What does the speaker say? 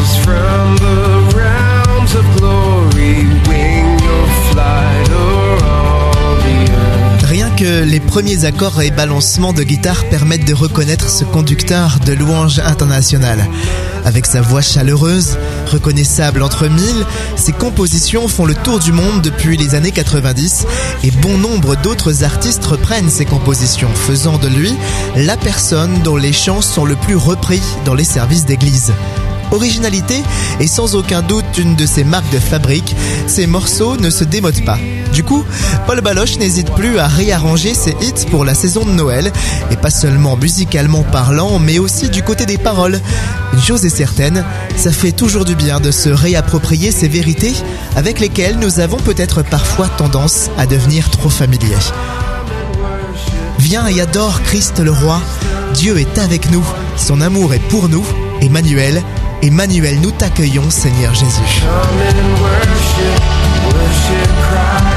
angels from the realms of glory wing your flight around the earth. Rien que les premiers accords et balancements de guitare permettent de reconnaître ce conducteur de louange internationale. Avec sa voix chaleureuse, reconnaissable entre mille, ses compositions font le tour du monde depuis les années 90 et bon nombre d'autres artistes reprennent ses compositions, faisant de lui la personne dont les chants sont le plus repris dans les services d'église. Originalité est sans aucun doute une de ses marques de fabrique, ses morceaux ne se démodent pas. Du coup, Paul Baloche n'hésite plus à réarranger ses hits pour la saison de Noël, et pas seulement musicalement parlant, mais aussi du côté des paroles. Une chose est certaine, ça fait toujours du bien de se réapproprier ces vérités avec lesquelles nous avons peut-être parfois tendance à devenir trop familiers. Viens et adore Christ le Roi, Dieu est avec nous, son amour est pour nous, Emmanuel, nous t'accueillons Seigneur Jésus. Come and worship, worship Christ.